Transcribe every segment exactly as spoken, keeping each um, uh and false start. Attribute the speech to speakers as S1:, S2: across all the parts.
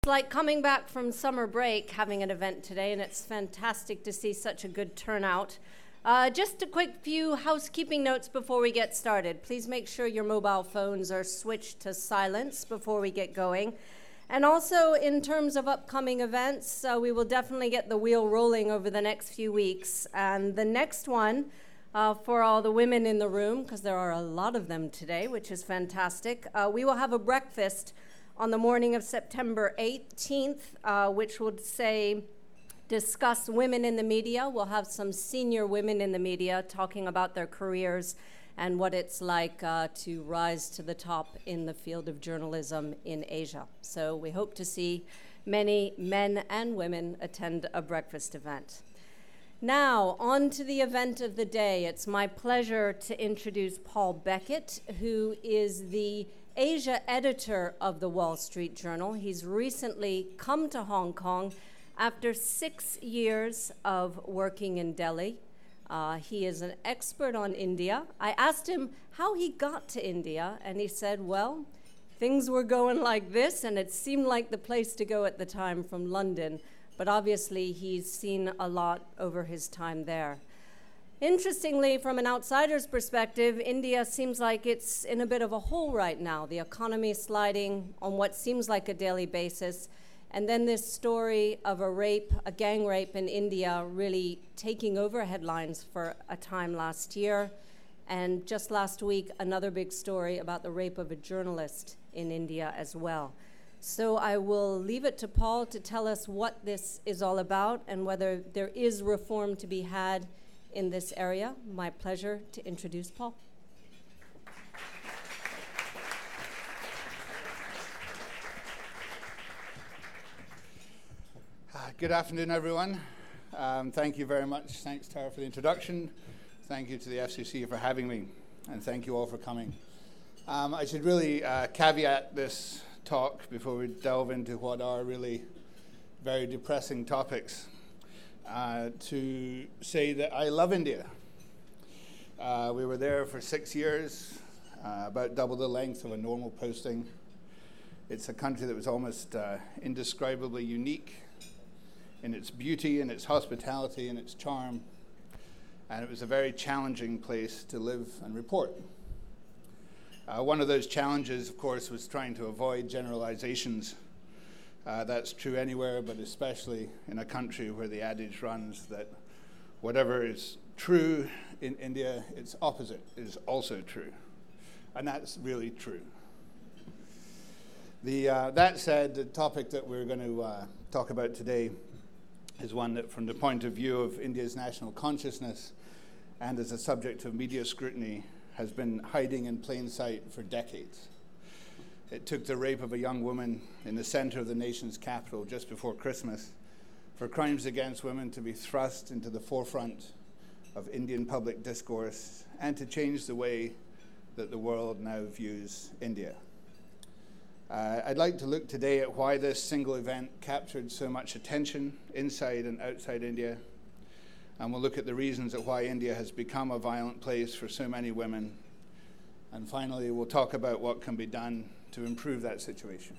S1: It's like coming back from summer break, having an event today, and it's fantastic to see such a good turnout. Uh, just a quick few housekeeping notes before we get started. Please make sure your mobile phones are switched to silence before we get going. And also, in terms of upcoming events, uh, we will definitely get the wheel rolling over the next few weeks. And the next one, uh, for all the women in the room, because there are a lot of them today, which is fantastic, uh, we will have a breakfast on the morning of September eighteenth, uh, which would say, discuss women in the media. We'll have some senior women in the media talking about their careers and what it's like uh, to rise to the top in the field of journalism in Asia. So we hope to see many men and women attend a breakfast event. Now, on to the event of the day. It's my pleasure to introduce Paul Beckett, who is the Asia editor of the Wall Street Journal. He's recently come to Hong Kong after six years of working in Delhi. Uh, he is an expert on India. I asked him how he got to India, and he said, well, things were going like this, and it seemed like the place to go at the time from London, but obviously he's seen a lot over his time there. Interestingly, from an outsider's perspective, India seems like it's in a bit of a hole right now. The economy is sliding on what seems like a daily basis. And then this story of a rape, a gang rape in India, really taking over headlines for a time last year. And just last week, another big story about the rape of a journalist in India as well. So I will leave it to Paul to tell us what this is all about and whether there is reform to be had in this area. My pleasure to introduce Paul.
S2: Uh, good afternoon, everyone. Um, thank you very much. Thanks, Tara, for the introduction. Thank you to the F C C for having me, and thank you all for coming. Um, I should really uh, caveat this talk before we delve into what are really very depressing topics. Uh, to say that I love India. Uh, we were there for six years, uh, about double the length of a normal posting. It's a country that was almost uh, indescribably unique in its beauty and its hospitality and its charm, and it was a very challenging place to live and report. Uh, one of those challenges, of course, was trying to avoid generalizations. Uh, that's true anywhere, but especially in a country where the adage runs that whatever is true in India, its opposite is also true. And that's really true. The, uh, that said, the topic that we're going to uh, talk about today is one that, from the point of view of India's national consciousness and as a subject of media scrutiny, has been hiding in plain sight for decades. It took the rape of a young woman in the center of the nation's capital just before Christmas for crimes against women to be thrust into the forefront of Indian public discourse and to change the way that the world now views India. Uh, I'd like to look today at why this single event captured so much attention inside and outside India, and we'll look at the reasons at why India has become a violent place for so many women. And finally, we'll talk about what can be done to improve that situation.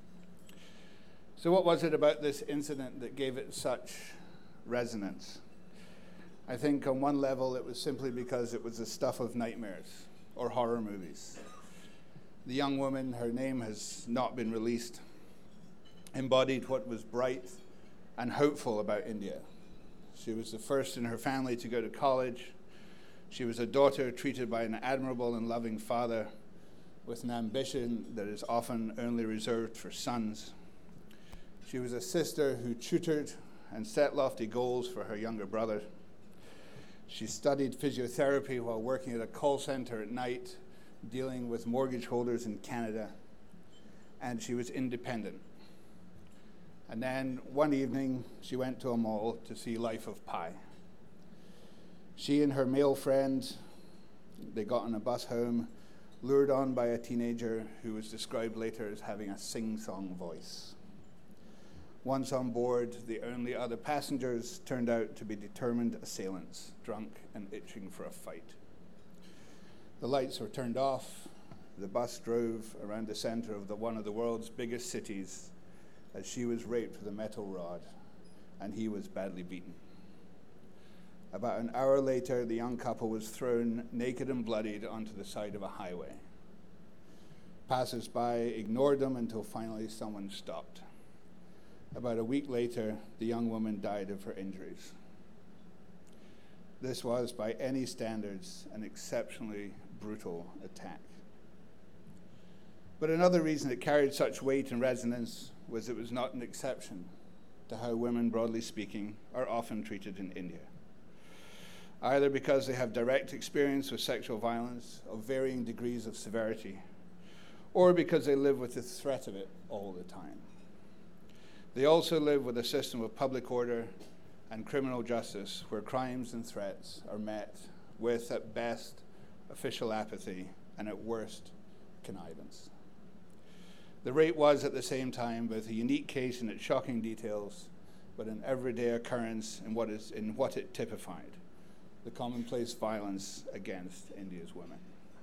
S2: So what was it about this incident that gave it such resonance? I think on one level it was simply because it was the stuff of nightmares or horror movies. The young woman, her name has not been released, embodied what was bright and hopeful about India. She was the first in her family to go to college. She was a daughter treated by an admirable and loving father with an ambition that is often only reserved for sons. She was a sister who tutored and set lofty goals for her younger brother. She studied physiotherapy while working at a call center at night, dealing with mortgage holders in Canada, and she was independent. And then one evening, she went to a mall to see Life of Pi. She and her male friend, they got on a bus home, lured on by a teenager who was described later as having a sing-song voice. Once on board, the only other passengers turned out to be determined assailants, drunk and itching for a fight. The lights were turned off. The bus drove around the center of the, one of the world's biggest cities as she was raped with a metal rod and he was badly beaten. About an hour later, the young couple was thrown naked and bloodied onto the side of a highway. Passers-by ignored them until finally someone stopped. About a week later, the young woman died of her injuries. This was, by any standards, an exceptionally brutal attack. But another reason it carried such weight and resonance was it was not an exception to how women, broadly speaking, are often treated in India. Either because they have direct experience with sexual violence of varying degrees of severity, or because they live with the threat of it all the time. They also live with a system of public order and criminal justice where crimes and threats are met with, at best, official apathy and at worst, connivance. The rape was, at the same time, both a unique case in its shocking details, but an everyday occurrence in what, is, in what it typified, the commonplace violence against India's women.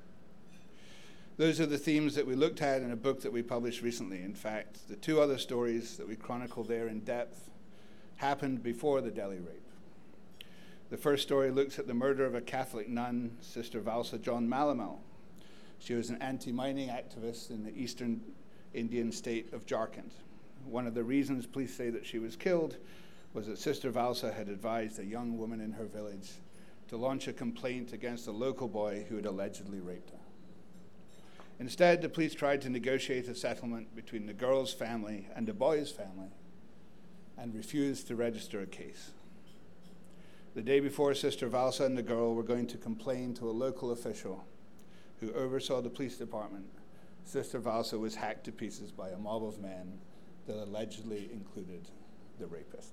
S2: Those are the themes that we looked at in a book that we published recently. In fact, the two other stories that we chronicle there in depth happened before the Delhi rape. The first story looks at the murder of a Catholic nun, Sister Valsa John Malamal. She was an anti-mining activist in the eastern Indian state of Jharkhand. One of the reasons police say that she was killed was that Sister Valsa had advised a young woman in her village to launch a complaint against a local boy who had allegedly raped her. Instead, the police tried to negotiate a settlement between the girl's family and the boy's family and refused to register a case. The day before Sister Valsa and the girl were going to complain to a local official who oversaw the police department, Sister Valsa was hacked to pieces by a mob of men that allegedly included the rapist.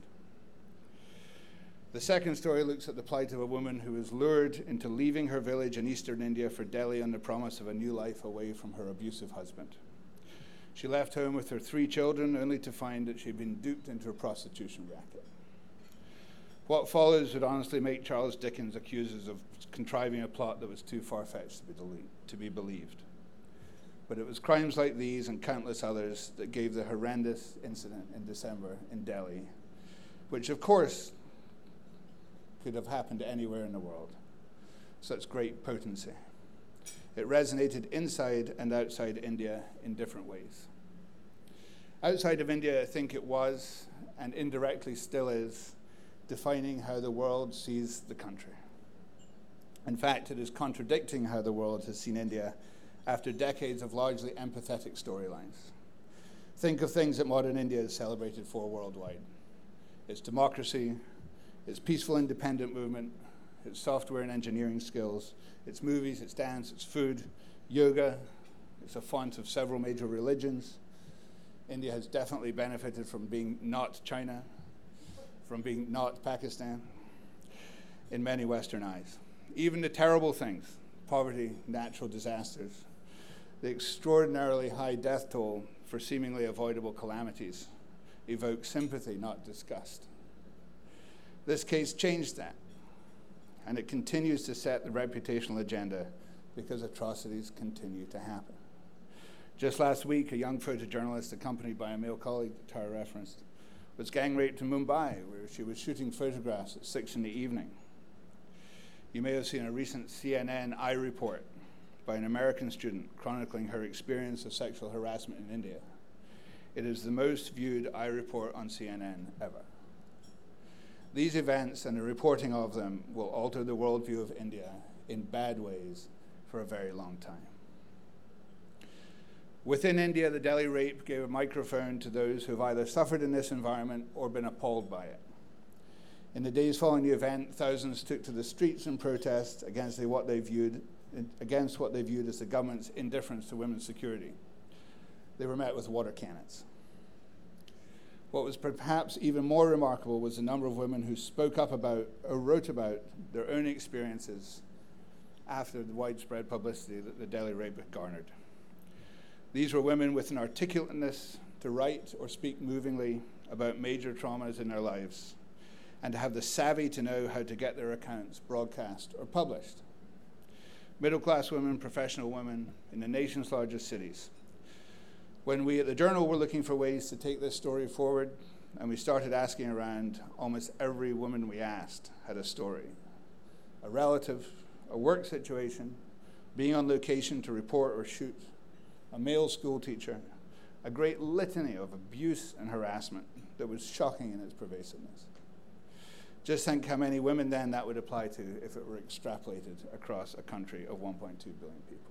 S2: The second story looks at the plight of a woman who was lured into leaving her village in eastern India for Delhi on the promise of a new life away from her abusive husband. She left home with her three children, only to find that she'd been duped into a prostitution racket. What follows would honestly make Charles Dickens accuse us of contriving a plot that was too far-fetched to be, dele- to be believed. But it was crimes like these and countless others that gave the horrendous incident in December in Delhi, which of course could have happened anywhere in the world, such great potency. It resonated inside and outside India in different ways. Outside of India, I think it was, and indirectly still is, defining how the world sees the country. In fact, it is contradicting how the world has seen India after decades of largely empathetic storylines. Think of things that modern India is celebrated for worldwide. Its democracy, its peaceful independent movement, its software and engineering skills, its movies, its dance, its food, yoga. It's a font of several major religions. India has definitely benefited from being not China, from being not Pakistan, in many Western eyes. Even the terrible things, poverty, natural disasters, the extraordinarily high death toll for seemingly avoidable calamities, evoke sympathy, not disgust. This case changed that, and it continues to set the reputational agenda because atrocities continue to happen. Just last week, a young photojournalist accompanied by a male colleague that Tara referenced was gang raped in Mumbai, where she was shooting photographs at six in the evening. You may have seen a recent C N N eye report by an American student chronicling her experience of sexual harassment in India. It is the most viewed eye report on C N N ever. These events and the reporting of them will alter the worldview of India in bad ways for a very long time. Within India, the Delhi rape gave a microphone to those who have either suffered in this environment or been appalled by it. In the days following the event, thousands took to the streets in protest against the, what they viewed against what they viewed as the government's indifference to women's security. They were met with water cannons. What was perhaps even more remarkable was the number of women who spoke up about or wrote about their own experiences after the widespread publicity that the Delhi rape had garnered. These were women with an articulateness to write or speak movingly about major traumas in their lives, and to have the savvy to know how to get their accounts broadcast or published. Middle-class women, professional women in the nation's largest cities. When we at the Journal were looking for ways to take this story forward, and we started asking around, almost every woman we asked had a story. A relative, a work situation, being on location to report or shoot, a male school teacher, a great litany of abuse and harassment that was shocking in its pervasiveness. Just think how many women then that would apply to if it were extrapolated across a country of one point two billion people.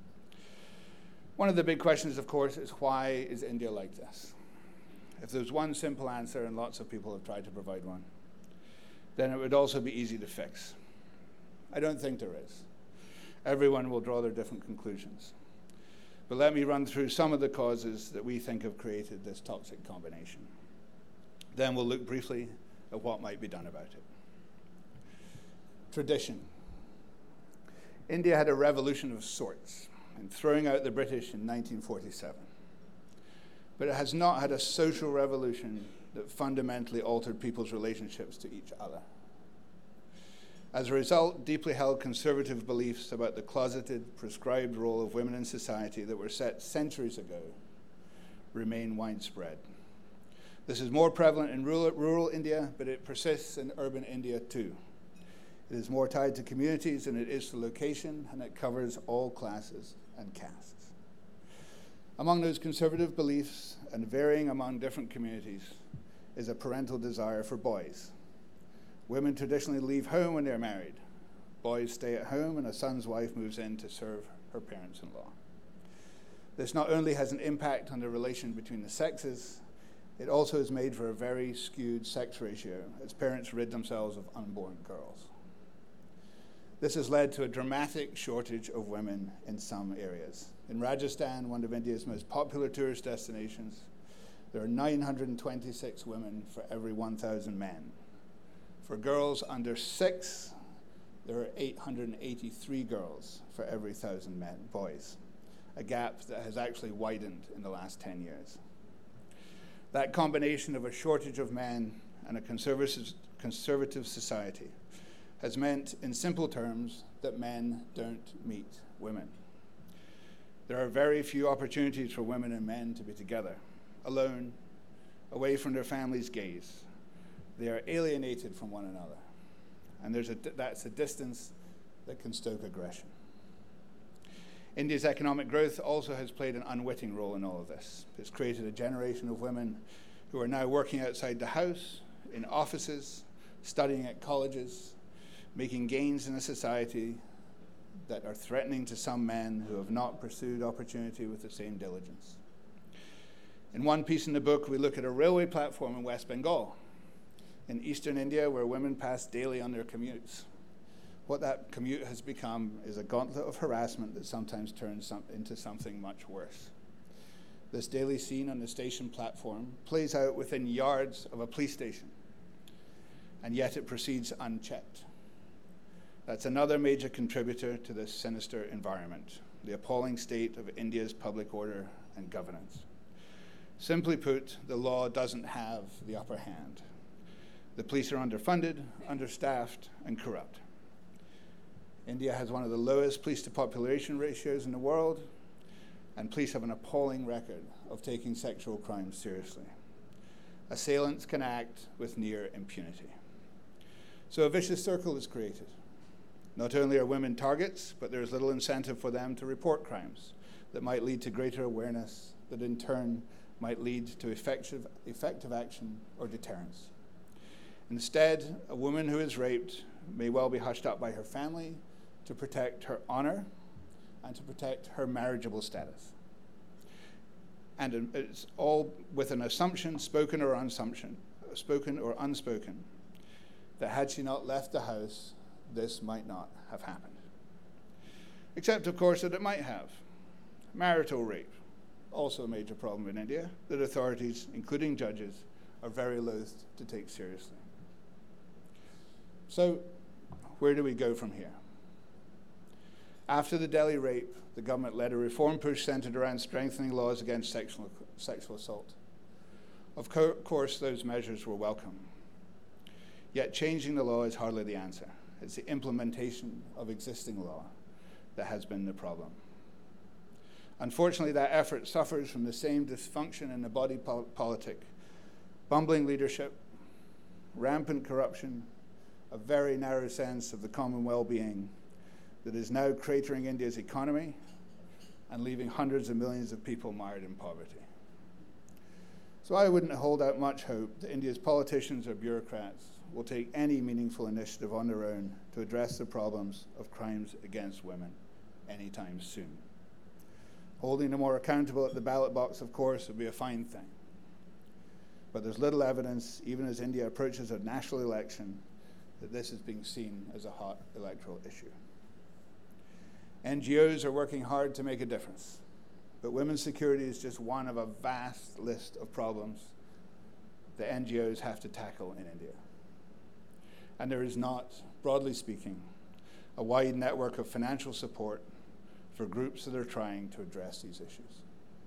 S2: One of the big questions, of course, is why is India like this? If there's one simple answer, and lots of people have tried to provide one, then it would also be easy to fix. I don't think there is. Everyone will draw their different conclusions. But let me run through some of the causes that we think have created this toxic combination. Then we'll look briefly at what might be done about it. Tradition. India had a revolution of sorts in throwing out the British in nineteen forty-seven. But it has not had a social revolution that fundamentally altered people's relationships to each other. As a result, deeply held conservative beliefs about the closeted, prescribed role of women in society that were set centuries ago remain widespread. This is more prevalent in rural, rural India, but it persists in urban India too. It is more tied to communities than it is to location, and it covers all classes and castes. Among those conservative beliefs, and varying among different communities, is a parental desire for boys. Women traditionally leave home when they're married. Boys stay at home, and a son's wife moves in to serve her parents-in-law. This not only has an impact on the relation between the sexes, it also is made for a very skewed sex ratio as parents rid themselves of unborn girls. This has led to a dramatic shortage of women in some areas. In Rajasthan, one of India's most popular tourist destinations, there are nine hundred twenty-six women for every one thousand men. For girls under six, there are eight hundred eighty-three girls for every one thousand men, boys, a gap that has actually widened in the last ten years. That combination of a shortage of men and a conservative, conservative society has meant, in simple terms, that men don't meet women. There are very few opportunities for women and men to be together, alone, away from their family's gaze. They are alienated from one another, and there's a, that's a distance that can stoke aggression. India's economic growth also has played an unwitting role in all of this. It's created a generation of women who are now working outside the house, in offices, studying at colleges, making gains in a society that are threatening to some men who have not pursued opportunity with the same diligence. In one piece in the book, we look at a railway platform in West Bengal, in eastern India, where women pass daily on their commutes. What that commute has become is a gauntlet of harassment that sometimes turns some, into something much worse. This daily scene on the station platform plays out within yards of a police station, and yet it proceeds unchecked. That's another major contributor to this sinister environment, the appalling state of India's public order and governance. Simply put, the law doesn't have the upper hand. The police are underfunded, understaffed, and corrupt. India has one of the lowest police-to-population ratios in the world, and police have an appalling record of taking sexual crimes seriously. Assailants can act with near impunity. So a vicious circle is created. Not only are women targets, but there is little incentive for them to report crimes that might lead to greater awareness, that in turn might lead to effective, effective action or deterrence. Instead, a woman who is raped may well be hushed up by her family to protect her honor and to protect her marriageable status. And it's all with an assumption, spoken or unssumption, spoken or unspoken, that had she not left the house, this might not have happened. Except, of course, that it might have. Marital rape, also a major problem in India, that authorities, including judges, are very loath to take seriously. So, where do we go from here? After the Delhi rape, the government led a reform push centered around strengthening laws against sexual, sexual assault. Of co- course, those measures were welcome. Yet changing the law is hardly the answer. It's the implementation of existing law that has been the problem. Unfortunately, that effort suffers from the same dysfunction in the body pol- politic, bumbling leadership, rampant corruption, a very narrow sense of the common well-being that is now cratering India's economy and leaving hundreds of millions of people mired in poverty. So I wouldn't hold out much hope that India's politicians or bureaucrats will take any meaningful initiative on their own to address the problems of crimes against women anytime soon. Holding them more accountable at the ballot box, of course, would be a fine thing. But there's little evidence, even as India approaches a national election, that this is being seen as a hot electoral issue. N G Os are working hard to make a difference, but women's security is just one of a vast list of problems that N G Os have to tackle in India. And there is not, broadly speaking, a wide network of financial support for groups that are trying to address these issues.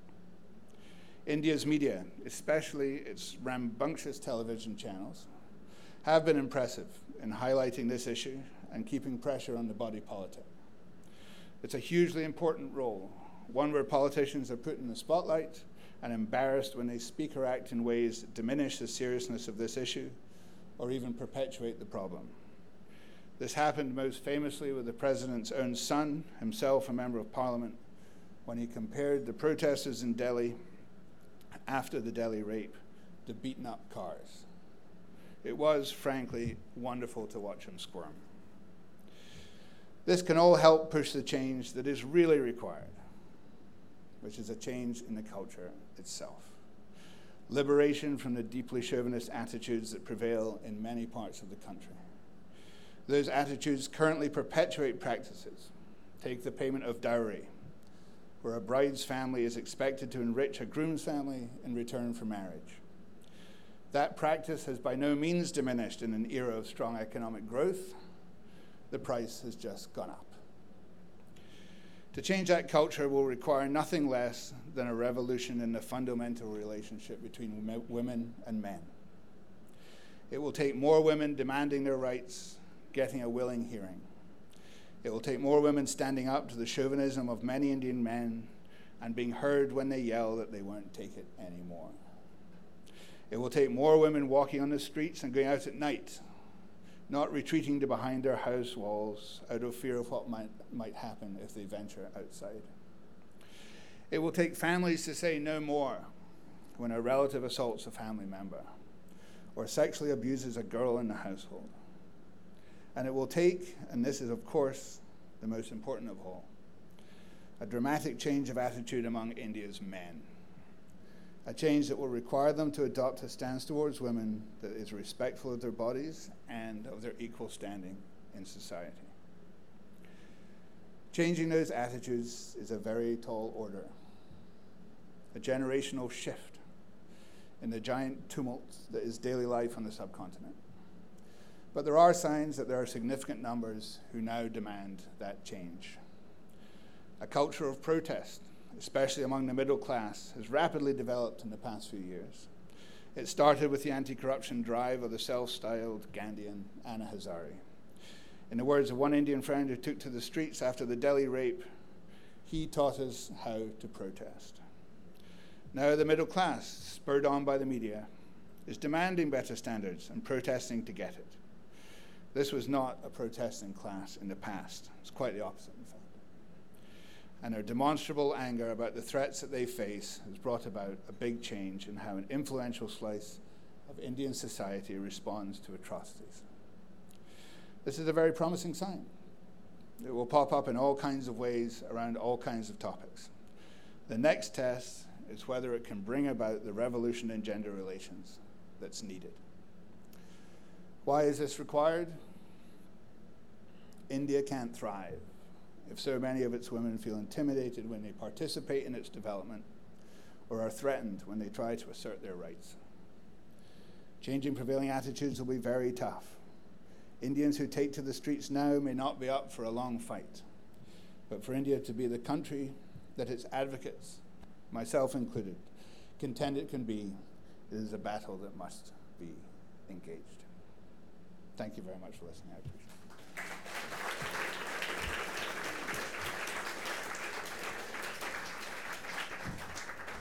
S2: India's media, especially its rambunctious television channels, have been impressive in highlighting this issue and keeping pressure on the body politic. It's a hugely important role, one where politicians are put in the spotlight and embarrassed when they speak or act in ways that diminish the seriousness of this issue or even perpetuate the problem. This happened most famously with the president's own son, himself a member of parliament, when he compared the protesters in Delhi after the Delhi rape to beaten up cars. It was, frankly, wonderful to watch him squirm. This can all help push the change that is really required, which is a change in the culture itself. Liberation from the deeply chauvinist attitudes that prevail in many parts of the country. Those attitudes currently perpetuate practices. Take the payment of dowry, where a bride's family is expected to enrich a groom's family in return for marriage. That practice has by no means diminished in an era of strong economic growth. The price has just gone up. To change that culture will require nothing less than a revolution in the fundamental relationship between women and men. It will take more women demanding their rights, getting a willing hearing. It will take more women standing up to the chauvinism of many Indian men and being heard when they yell that they won't take it anymore. It will take more women walking on the streets and going out at night, not retreating to behind their house walls out of fear of what might, might happen if they venture outside. It will take families to say no more when a relative assaults a family member or sexually abuses a girl in the household. And it will take, and this is of course the most important of all, a dramatic change of attitude among India's men. A change that will require them to adopt a stance towards women that is respectful of their bodies and of their equal standing in society. Changing those attitudes is a very tall order, a generational shift in the giant tumult that is daily life on the subcontinent. But there are signs that there are significant numbers who now demand that change. A culture of protest, especially among the middle class, has rapidly developed in the past few years. It started with the anti-corruption drive of the self-styled Gandhian Anna Hazare. In the words of one Indian friend who took to the streets after the Delhi rape, he taught us how to protest. Now the middle class, spurred on by the media, is demanding better standards and protesting to get it. This was not a protesting class in the past. It's quite the opposite, in fact. And their demonstrable anger about the threats that they face has brought about a big change in how an influential slice of Indian society responds to atrocities. This is a very promising sign. It will pop up in all kinds of ways around all kinds of topics. The next test is whether it can bring about the revolution in gender relations that's needed. Why is this required? India can't thrive if so many of its women feel intimidated when they participate in its development or are threatened when they try to assert their rights. Changing prevailing attitudes will be very tough. Indians who take to the streets now may not be up for a long fight, but for India to be the country that its advocates, myself included, contend it can be, it is a battle that must be engaged. Thank you very much for listening. I appreciate it.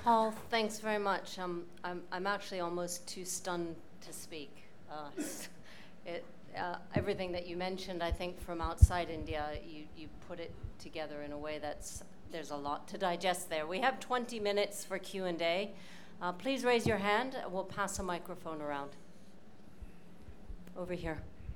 S1: Paul, thanks very much. Um, I'm, I'm actually almost too stunned to speak. Uh, it, uh, everything that you mentioned, I think from outside India, you, you put it together in a way that's, there's a lot to digest there. We have twenty minutes for Q and A. Uh, please raise your hand. We'll pass a microphone around. Over here.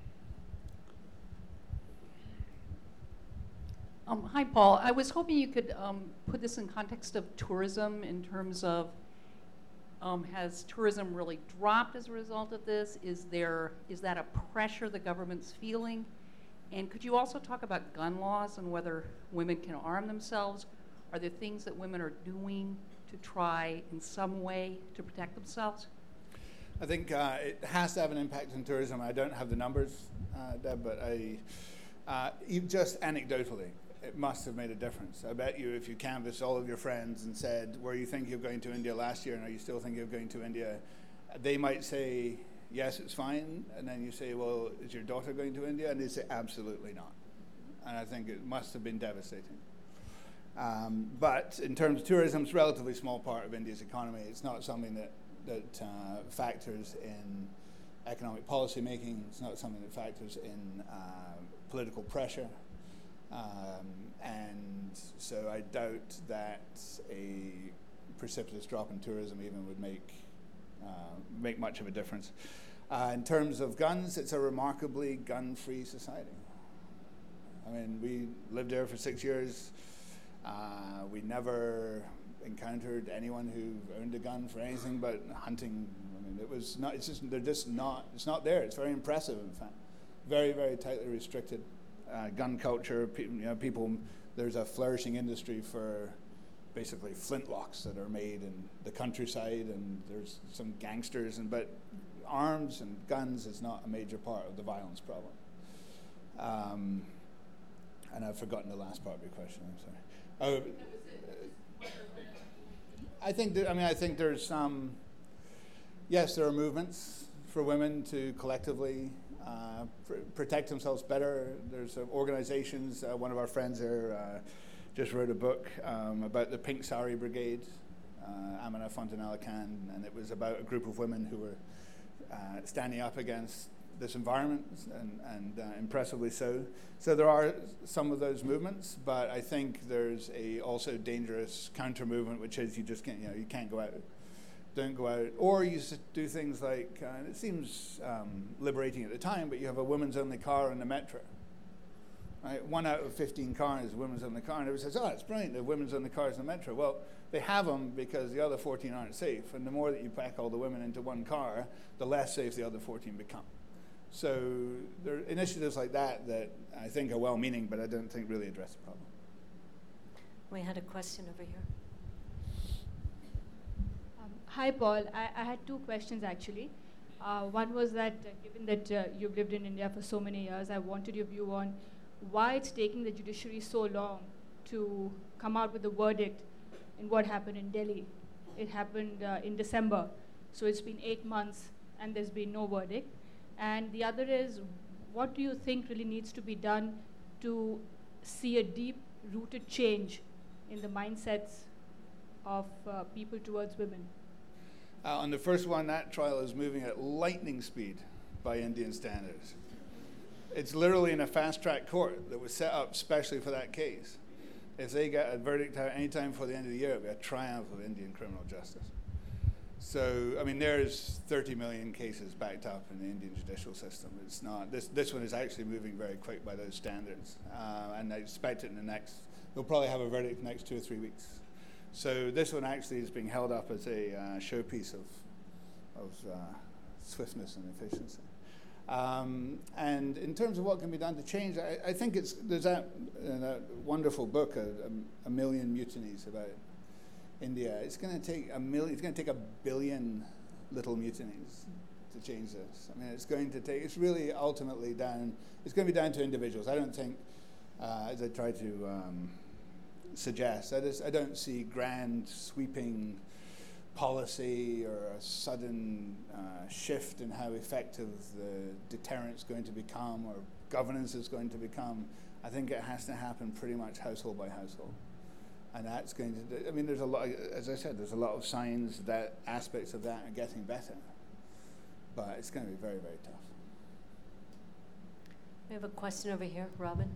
S3: Um, hi, Paul. I was hoping you could um, put this in context of tourism in terms of um, has tourism really dropped as a result of this? Is there is that a pressure the government's feeling? And could you also talk about gun laws and whether women can arm themselves? Are there things that women are doing to try in some way to protect themselves?
S2: I think uh, it has to have an impact on tourism. I don't have the numbers, uh, Deb, but I, uh, just anecdotally, it must have made a difference. I bet you if you canvassed all of your friends and said, were you thinking of going to India last year and are you still thinking of going to India? They might say, yes, it's fine. And then you say, well, is your daughter going to India? And they say, absolutely not. And I think it must have been devastating. Um, but in terms of tourism, it's a relatively small part of India's economy. It's not something that, that uh, factors in economic policy making. It's not something that factors in uh, political pressure. Um, and so I doubt that a precipitous drop in tourism even would make uh, make much of a difference. Uh, in terms of guns, it's a remarkably gun-free society. I mean, we lived there for six years. Uh, we never encountered anyone who owned a gun for anything but hunting. I mean, it was not. It's just they're just not. It's not there. It's very impressive, in fact. Very, very tightly restricted. Uh, gun culture, pe- you know, people, there's a flourishing industry for basically flintlocks that are made in the countryside, and there's some gangsters, and but arms and guns is not a major part of the violence problem. Um, and I've forgotten the last part of your question, I'm sorry. Oh, I think, that, I mean, I think there's some, yes, there are movements for women to collectively Uh, pr- protect themselves better. There's uh, organizations. Uh, one of our friends there uh, just wrote a book um, about the Pink Sari Brigade, uh, Amina Fontanella Khan, and it was about a group of women who were uh, standing up against this environment, and, and uh, impressively so. So there are some of those movements, but I think there's a also dangerous counter movement, which is you just can't, you know, you can't go out. Don't go out, or you do things like, uh, it seems um, liberating at the time, but you have a women's only car in the metro. Right? One out of fifteen cars is women's only car, and everyone says, oh, it's brilliant, the women's only cars in the metro. Well, they have them because the other fourteen aren't safe, and the more that you pack all the women into one car, the less safe the other fourteen become. So there are initiatives like that that I think are well-meaning, but I don't think really address the problem.
S1: We had a question over here.
S4: Hi, Paul. I, I had two questions, actually. Uh, one was that, uh, given that uh, you've lived in India for so many years, I wanted your view on why it's taking the judiciary so long to come out with a verdict in what happened in Delhi. It happened uh, in December, so it's been eight months and there's been no verdict. And the other is, what do you think really needs to be done to see a deep-rooted change in the mindsets of uh, people towards women?
S2: Uh, on the first one, that trial is moving at lightning speed by Indian standards. It's literally in a fast-track court that was set up specially for that case. If they get a verdict out any time before the end of the year, it would be a triumph of Indian criminal justice. So, I mean, there's thirty million cases backed up in the Indian judicial system. It's not, this, this one is actually moving very quick by those standards. Uh, and I expect it in the next, they'll probably have a verdict in the next two or three weeks. So this one actually is being held up as a uh, showpiece of, of uh, swiftness and efficiency. Um, and in terms of what can be done to change, I, I think it's there's that, uh, that wonderful book, a, a Million Mutinies, about India. It's going to take a million. It's going to take a billion little mutinies to change this. I mean, it's going to take. It's really ultimately down. It's going to be down to individuals. I don't think, uh, as I try to. Um, suggest. I, just, I don't see grand sweeping policy or a sudden uh, shift in how effective the deterrence is going to become or governance is going to become. I think it has to happen pretty much household by household. And that's going to, I mean, there's a lot, as I said, there's a lot of signs that aspects of that are getting better. But it's going to be very, very tough.
S1: We have a question over here, Robin.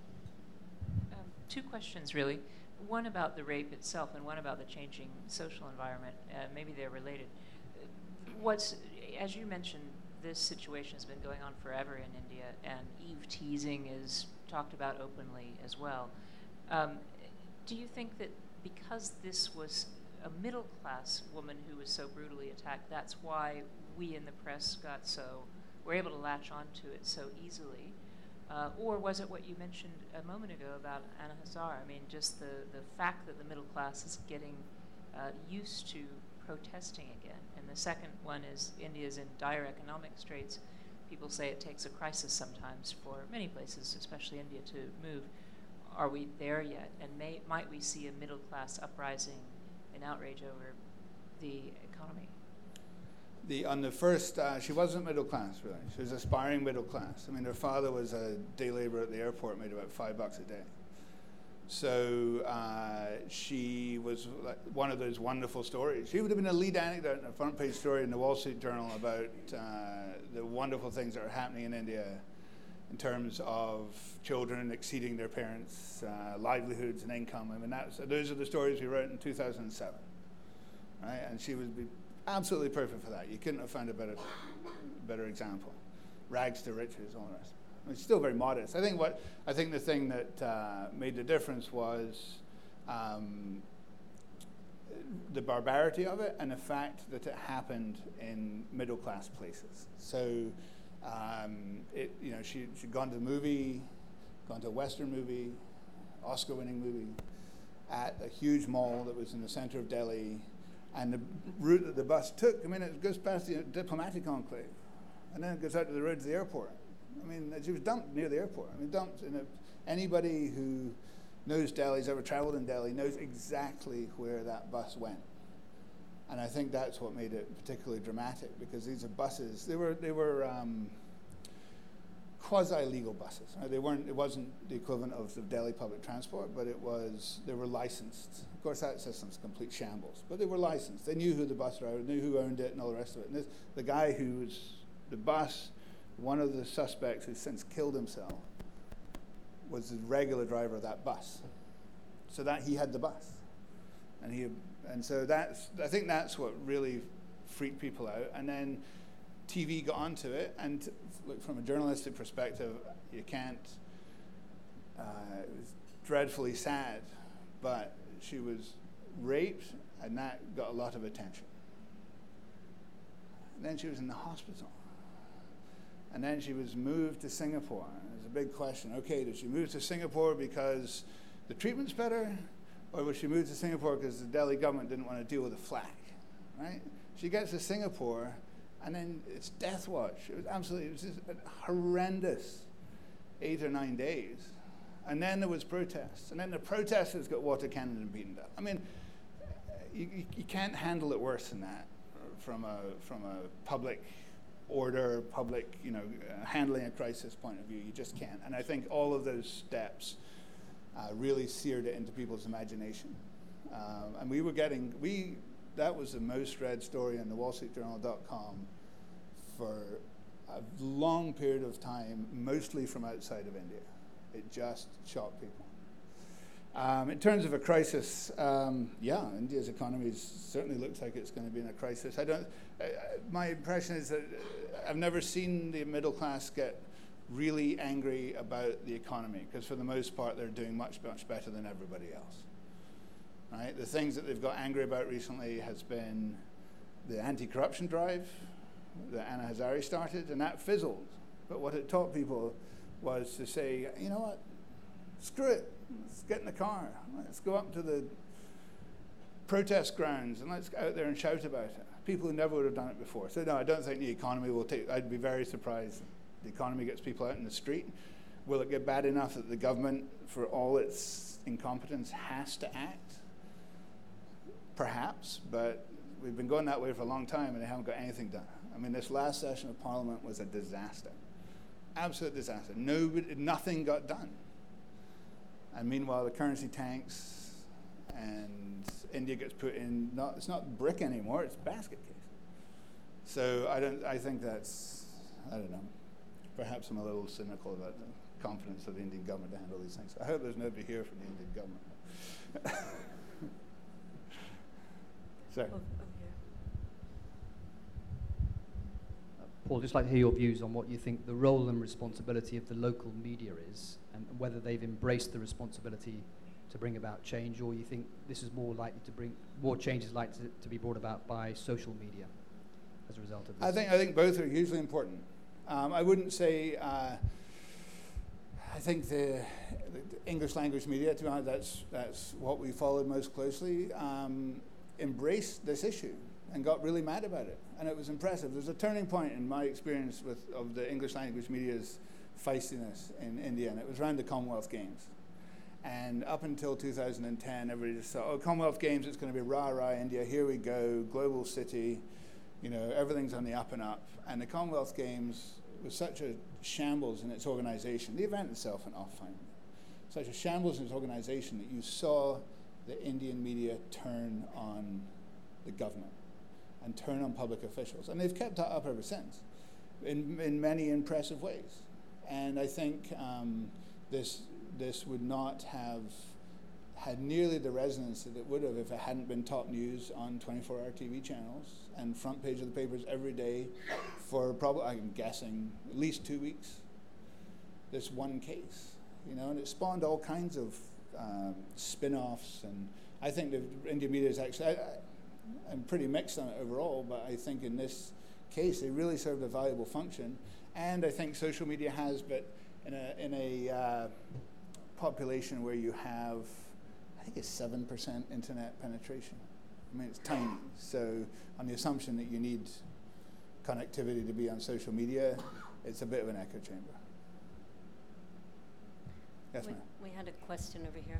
S5: Um, two questions, really. One about the rape itself and one about the changing social environment. Uh, maybe they're related. What's, as you mentioned, this situation has been going on forever in India, and Eve teasing is talked about openly as well. Um, do you think that because this was a middle-class woman who was so brutally attacked, that's why we in the press got so, were able to latch onto it so easily? Uh, or was it what you mentioned a moment ago about Anna Hazare? I mean, just the, the fact that the middle class is getting uh, used to protesting again. And the second one is India's in dire economic straits. People say it takes a crisis sometimes for many places, especially India, to move. Are we there yet? And may, might we see a middle class uprising in outrage over the economy?
S2: The, on the first, uh, she wasn't middle class, really. She was aspiring middle class. I mean, her father was a day laborer at the airport, made about five bucks a day. So uh, she was like one of those wonderful stories. She would have been a lead anecdote in a front page story in the Wall Street Journal about uh, the wonderful things that are happening in India in terms of children exceeding their parents' uh, livelihoods and income. I mean, that's, those are the stories we wrote in two thousand seven, right? And she would be absolutely perfect for that. You couldn't have found a better, better example. Rags to riches, all the rest. I mean, it's still very modest. I think what I think the thing that uh, made the difference was um, the barbarity of it and the fact that it happened in middle class places. So, um, it you know, she she'd gone to the movie, gone to a Western movie, Oscar-winning movie, at a huge mall that was in the center of Delhi. And the route that the bus took, I mean, it goes past the diplomatic enclave, and then it goes out to the road to the airport. I mean, she was dumped near the airport. I mean, dumped in a, anybody who knows Delhi, has ever traveled in Delhi, knows exactly where that bus went. And I think that's what made it particularly dramatic, because these are buses. They were they were um, quasi-legal buses. Right? They weren't. It wasn't the equivalent of the Delhi public transport, but it was. They were licensed. Of course, that system's complete shambles. But they were licensed. They knew who the bus driver, knew who owned it, and all the rest of it. And this, the guy who was the bus, one of the suspects who's since killed himself, was the regular driver of that bus. So that he had the bus, and he and so that's. I think that's what really freaked people out. And then T V got onto it, and look, from a journalistic perspective, you can't. Uh, it was dreadfully sad, but she was raped, and that got a lot of attention. And then she was in the hospital. And then she was moved to Singapore. There's a big question. Okay, did she move to Singapore because the treatment's better? Or was she moved to Singapore because the Delhi government didn't want to deal with the flack? Right? She gets to Singapore, and then it's death watch. It was absolutely, it was just a horrendous eight or nine days. And then there was protests. And then the protesters got water cannoned and beaten down. I mean, you, you, you can't handle it worse than that from a from a public order, public, you know, uh, handling a crisis point of view. You just can't. And I think all of those steps uh, really seared it into people's imagination. Um, and we were getting, we that was the most read story on the wall street journal dot com for a long period of time, mostly from outside of India. It just shocked people. Um, in terms of a crisis, um, yeah, India's economy is, certainly looks like it's going to be in a crisis. I don't. Uh, my impression is that uh, I've never seen the middle class get really angry about the economy, because for the most part they're doing much, much better than everybody else. Right? The things that they've got angry about recently has been the anti-corruption drive that Anna Hazare started, and that fizzled. But what it taught people was to say, you know what, screw it, let's get in the car, let's go up to the protest grounds and let's go out there and shout about it. People who never would have done it before. So no, I don't think the economy will take, I'd be very surprised if the economy gets people out in the street. Will it get bad enough that the government, for all its incompetence, has to act? Perhaps, but we've been going that way for a long time and they haven't got anything done. I mean, this last session of Parliament was a disaster. Absolute disaster. Nobody, nothing got done. And meanwhile, the currency tanks, and India gets put in, not, it's not brick anymore, it's basket case. So I don't, I think that's, I don't know, perhaps I'm a little cynical about the confidence of the Indian government to handle these things. I hope there's nobody here from the Indian government. Sorry.
S6: Paul, just like to hear your views on what you think the role and responsibility of the local media is, and whether they've embraced the responsibility to bring about change, or you think this is more likely to bring, more change is likely to, to be brought about by social media as a result of this?
S2: I think, I think both are hugely important. Um, I wouldn't say, uh, I think the, the English language media, to be honest, that's, that's what we followed most closely, um, embraced this issue and got really mad about it. And it was impressive. There's a turning point in my experience with of the English language media's feistiness in India, and it was around the Commonwealth Games. And up until two thousand ten, everybody just thought, oh, Commonwealth Games, it's going to be rah-rah India, here we go, global city, you know, everything's on the up and up. And the Commonwealth Games was such a shambles in its organization. The event itself went off fine. Such a shambles in its organization that you saw the Indian media turn on the government and turn on public officials. And they've kept that up ever since in, in many impressive ways. And I think um, this, this would not have had nearly the resonance that it would have if it hadn't been top news on twenty-four hour T V channels and front page of the papers every day for probably, I'm guessing, at least two weeks. This one case, you know, and it spawned all kinds of um, spin-offs. And I think the Indian media is actually, I, I, I'm pretty mixed on it overall, but I think in this case they really served a valuable function. And I think social media has, but in a, in a uh, population where you have, I think it's seven percent internet penetration. I mean, it's tiny. So on the assumption that you need connectivity to be on social media, it's a bit of an echo chamber. Yes,
S1: we,
S2: ma'am.
S1: We had a question over here.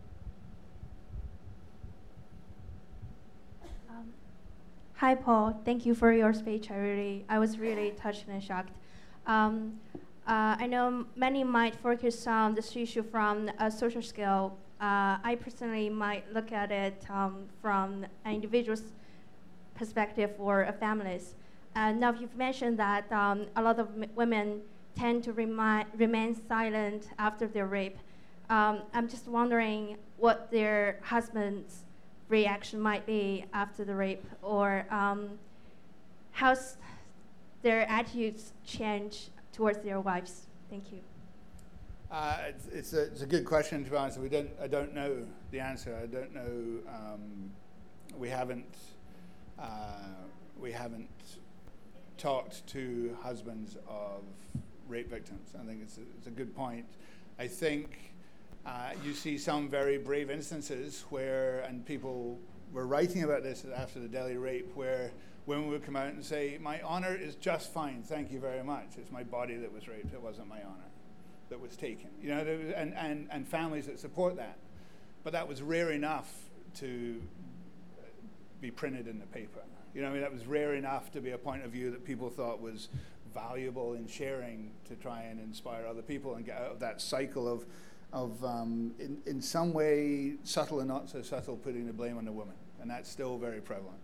S7: Um, hi, Paul. Thank you for your speech. I really, I was really touched and shocked. Um, uh, I know m- many might focus on this issue from a social scale. Uh, I personally might look at it um, from an individual's perspective or a family's. Uh, now, you've mentioned that um, a lot of m- women tend to remi- remain silent after their rape. Um, I'm just wondering what their husband's reaction might be after the rape, or um, how their attitudes change towards their wives. Thank you.
S2: Uh, it's, it's, a, it's a good question, to be honest. We don't, I don't know the answer. I don't know. Um, we haven't. Uh, we haven't talked to husbands of rape victims. I think it's a, it's a good point. I think uh, you see some very brave instances where, and people were writing about this after the Delhi rape, where women would come out and say, my honor is just fine, thank you very much. It's my body that was raped, it wasn't my honor that was taken. You know, there was, and, and, and families that support that. But that was rare enough to be printed in the paper. You know, I mean, that was rare enough to be a point of view that people thought was valuable in sharing to try and inspire other people and get out of that cycle of, of um, in, in some way, subtle and not so subtle, putting the blame on the woman. And that's still very prevalent.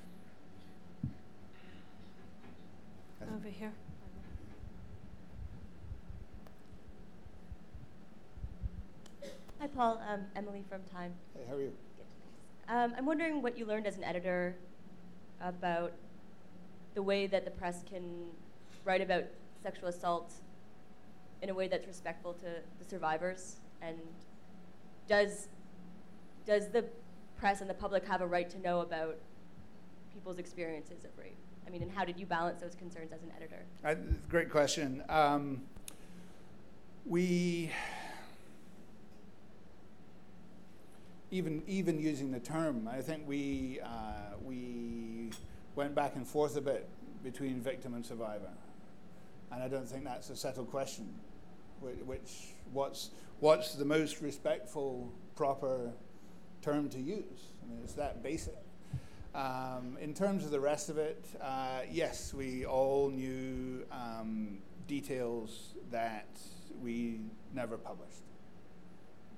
S1: Over here.
S8: Hi, Paul. Um, Emily from Time.
S2: Hey, how are you?
S8: Um, I'm wondering what you learned as an editor about the way that the press can write about sexual assault in a way that's respectful to the survivors, and does does the press and the public have a right to know about people's experiences of rape? I mean, and how did you balance those concerns as an editor?
S2: Uh, great question. Um, we, even even using the term, I think we uh, we went back and forth a bit between victim and survivor, and I don't think that's a settled question. Which, which what's what's the most respectful, proper term to use? I mean, it's that basic. Um, in terms of the rest of it, uh, yes, we all knew um, details that we never published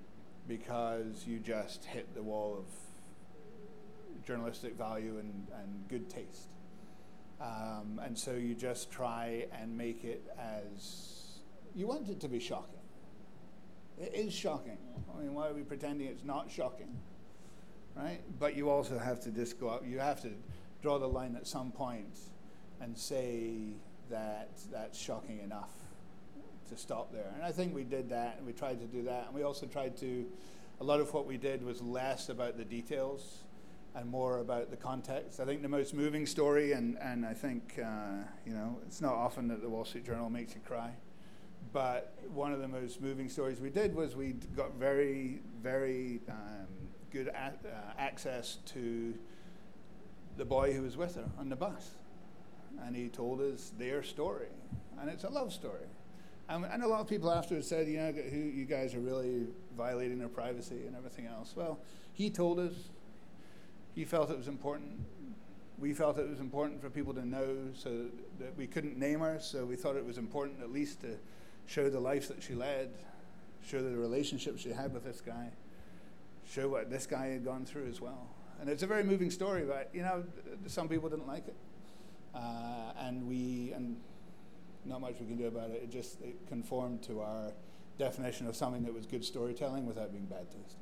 S2: because you just hit the wall of journalistic value and, and good taste. Um, and so you just try and make it as, you want it to be shocking. It is shocking. I mean, why are we pretending it's not shocking, right? But you also have to just go up, you have to draw the line at some point and say that that's shocking enough to stop there. And I think we did that, and we tried to do that. And we also tried to, a lot of what we did was less about the details and more about the context. I think the most moving story, and, and I think, uh, you know, it's not often that the Wall Street Journal makes you cry, but one of the most moving stories we did was we got very, very um, good a- uh, access to the boy who was with her on the bus. And he told us their story. And it's a love story. Um, and a lot of people afterwards said, you know, who, you guys are really violating their privacy and everything else. Well, he told us. He felt it was important. We felt it was important for people to know, so that we couldn't name her, so we thought it was important at least to show the life that she led, show the relationship she had with this guy, show what this guy had gone through as well. And it's a very moving story, but, you know, some people didn't like it. Uh, and we, and not much we can do about it, it just it conformed to our definition of something that was good storytelling without being bad taste.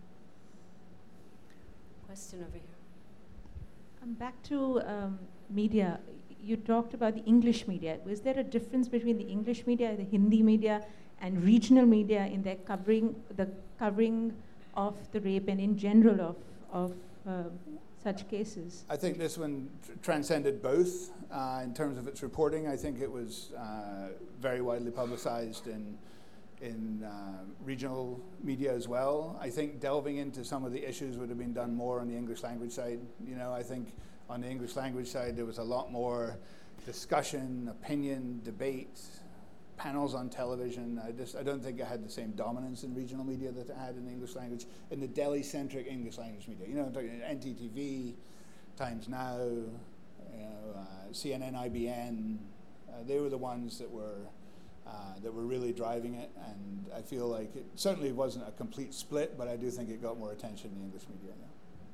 S1: Question over here.
S9: Um, back to um, media. You talked about the English media. Was there a difference between the English media, the Hindi media, and regional media in their covering the covering of the rape and in general of of uh, such cases?
S2: I think this one tr- transcended both uh, in terms of its reporting. I think it was uh, very widely publicized in in uh, regional media as well. I think delving into some of the issues would have been done more on the English language side. You know, I think on the English language side there was a lot more discussion, opinion, debate, panels on television. I just I don't think it had the same dominance in regional media that it had in the English language, in the Delhi-centric English language media. You know, I'm talking N D T V, Times Now, you know, uh, C N N, I B N. Uh, they were the ones that were uh, that were really driving it, and I feel like it certainly wasn't a complete split, but I do think it got more attention in the English media. Yeah.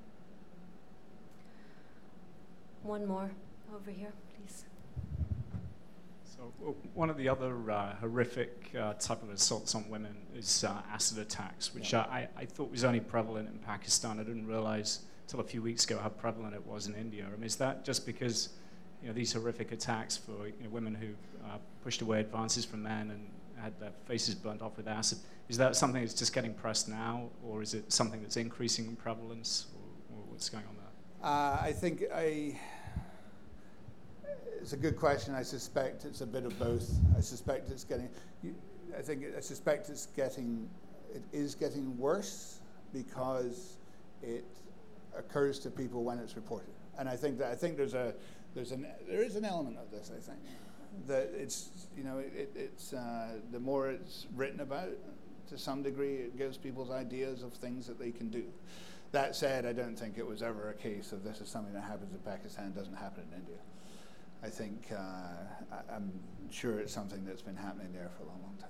S1: One more over here, please.
S10: So uh, one of the other uh, horrific uh, type of assaults on women is uh, acid attacks, which
S2: yeah.
S10: I, I thought was only prevalent in Pakistan. I didn't realize until a few weeks ago how prevalent it was in India. I mean, is that just because, you know, these horrific attacks for, you know, women who uh, pushed away advances from men and had their faces burnt off with acid, is that something that's just getting pressed now, or is it something that's increasing in prevalence, or, or what's going on there?
S2: Uh, I think I. It's a good question. I suspect it's a bit of both. I suspect it's getting. You, I think I suspect it's getting. It is getting worse because it occurs to people when it's reported, and I think that I think there's a there's an there is an element of this. I think that it's you know it, it's uh, the more it's written about, to some degree, it gives people's ideas of things that they can do. That said, I don't think it was ever a case of this is something that happens in Pakistan, doesn't happen in India. I think, uh, I, I'm sure it's something that's been happening there for a long, long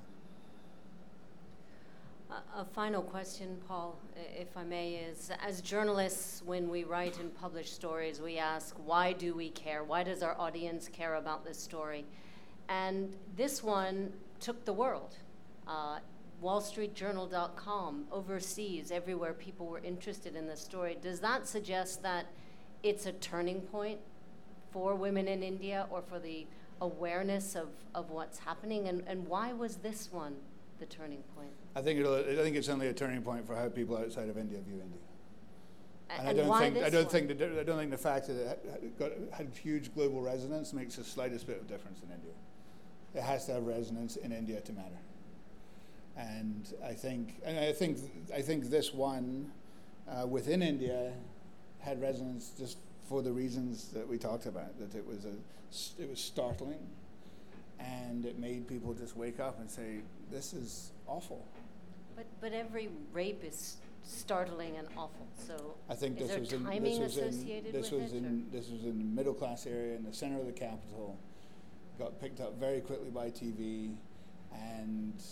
S2: time.
S1: A, a final question, Paul, if I may, is as journalists, when we write and publish stories, we ask, why do we care? Why does our audience care about this story? And this one took the world. Uh, Wall Street Journal dot com, overseas, everywhere people were interested in this story. Does that suggest that it's a turning point for women in India, or for the awareness of, of what's happening? And, and why was this one the turning point?
S2: I think it'll, I think it's only a turning point for how people outside of India view India.
S1: A-
S2: And,
S1: and
S2: I don't
S1: why
S2: think
S1: this
S2: I don't
S1: one?
S2: think the, I don't think the fact that it had, got, had huge global resonance makes the slightest bit of difference in India. It has to have resonance in India to matter. And I think and I think I think this one uh, within India had resonance just for the reasons that we talked about, that it was a, it was startling, and it made people just wake up and say, this is awful.
S1: But but every rape is startling and awful. So
S2: I think
S1: is
S2: this
S1: there
S2: was in
S1: timing
S2: this was in
S1: associated
S2: this
S1: with
S2: was
S1: it?
S2: in this was in the middle class area in the center of the capital, got picked up very quickly by T V, and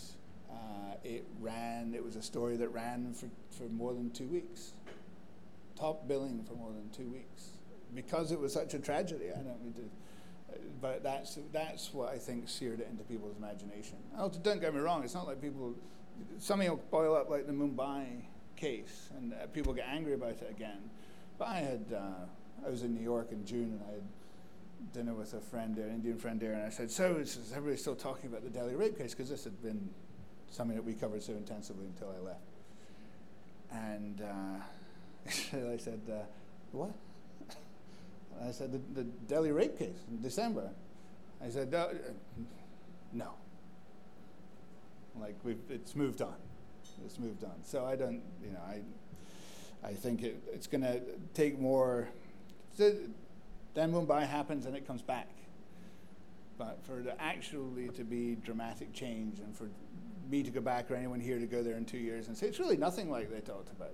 S2: Uh, it ran, it was a story that ran for, for more than two weeks. Top billing for more than two weeks. Because it was such a tragedy, I don't mean to, uh, but that's, that's what I think seared it into people's imagination. Also, don't get me wrong, it's not like people, something will boil up like the Mumbai case, and uh, people get angry about it again. But I had, uh, I was in New York in June, and I had dinner with a friend there, an Indian friend there, and I said, so is everybody still talking about the Delhi rape case? Because this had been something that we covered so intensively until I left. And uh, I said, uh, what? I said, the, the Delhi rape case in December. I said, no. no. Like, we've, it's moved on. It's moved on. So I don't, you know, I I think it, it's going to take more. So then Mumbai happens and it comes back. But for it actually to be dramatic change, and for me to go back or anyone here to go there in two years and say, it's really nothing like they talked about.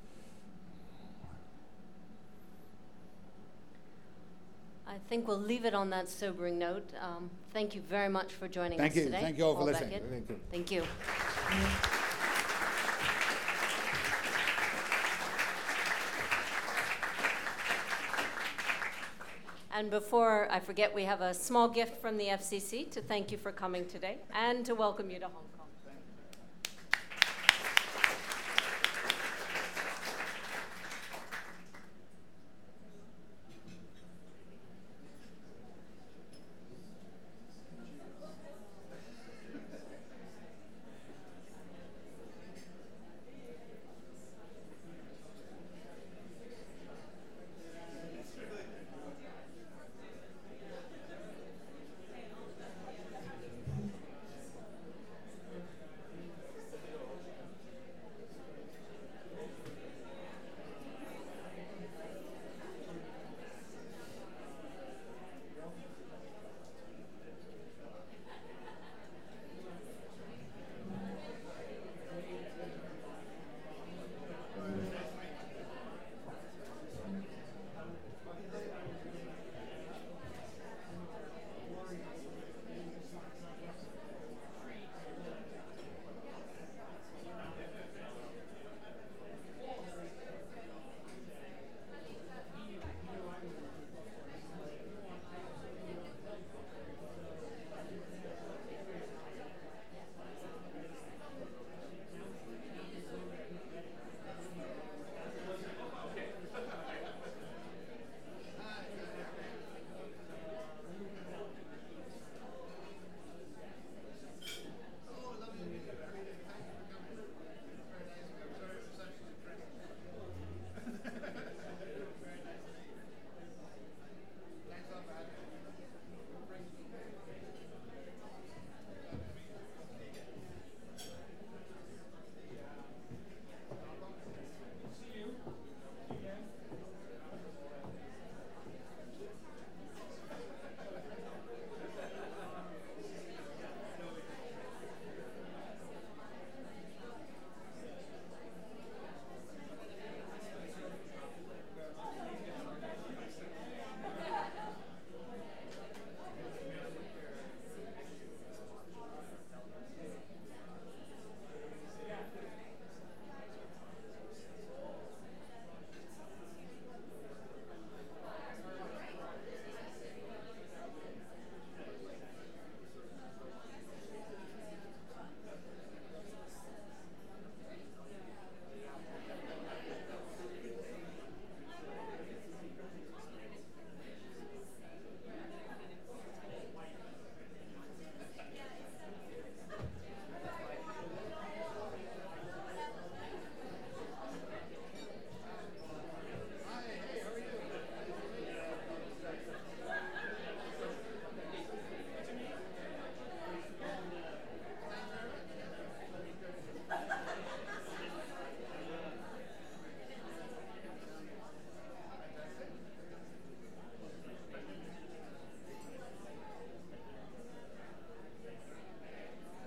S1: I think we'll leave it on that sobering note. Um, thank you very much for joining
S2: Thank
S1: us
S2: you.
S1: today.
S2: Thank you all for
S1: Paul
S2: listening.
S1: Beckett.
S2: Thank you.
S1: Thank you. And before I forget, we have a small gift from the F C C to thank you for coming today and to welcome you to Hong Kong.